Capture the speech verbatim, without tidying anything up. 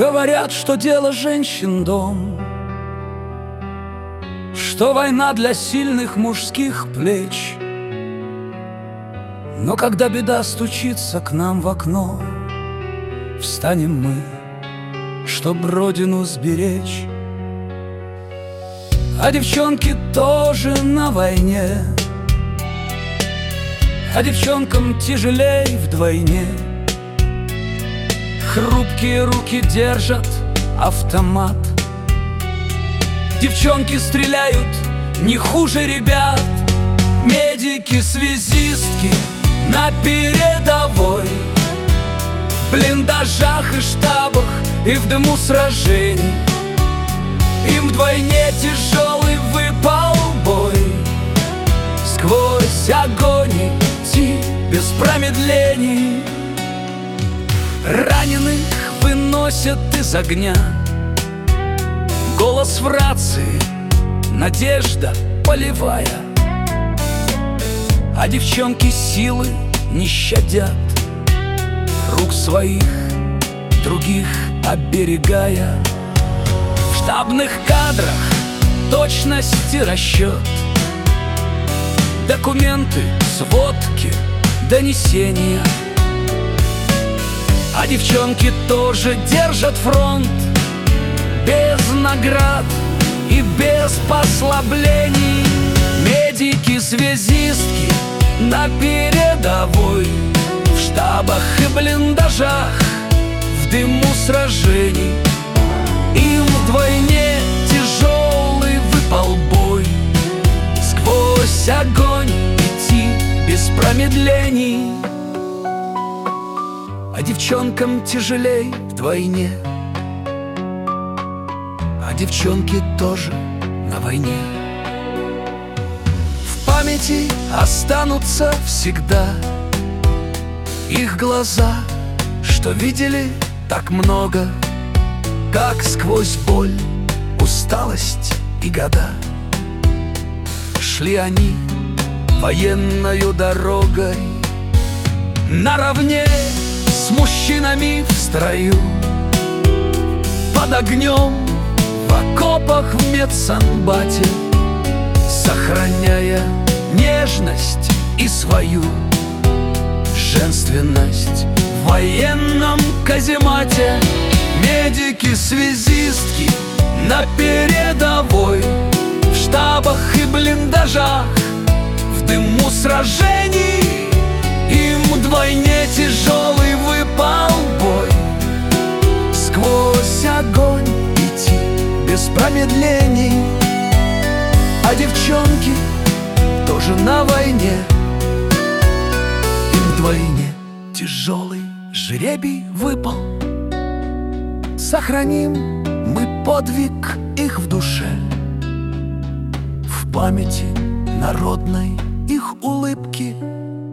Говорят, что дело женщин дом, что война для сильных мужских плеч. Но когда беда стучится к нам в окно, встанем мы, чтоб родину сберечь. А девчонки тоже на войне, а девчонкам тяжелей вдвойне. Хрупкие руки держат автомат, девчонки стреляют не хуже ребят. Медики, связистки на передовой, в блиндажах и штабах и в дыму сражений. Им вдвойне тяжелый выпал бой, сквозь огонь идти без промедлений. Раненых выносят из огня, голос в рации, надежда полевая. А девчонки силы не щадят, рук своих, других оберегая. В штабных кадрах точность и расчет, документы, сводки, донесения. А девчонки тоже держат фронт без наград и без послаблений. Медики, связистки на передовой, в штабах и блиндажах, в дыму сражений. Им вдвойне тяжелый выпал бой, сквозь огонь идти без промедлений. А девчонкам тяжелей вдвойне, а девчонки тоже на войне. В памяти останутся всегда их глаза, что видели так много, как сквозь боль, усталость и года шли они военною дорогой наравне с мужчинами в строю, под огнем в окопах в медсанбате, сохраняя нежность и свою женственность в военном каземате. Медики, связистки на передовой, в штабах и блиндажах, в дыму сражений. Им вдвойне тяжелый выпал бой, сквозь огонь идти без промедлений. А девчонки тоже на войне, им вдвойне тяжелый жребий выпал. Сохраним мы подвиг их в душе, в памяти народной их улыбки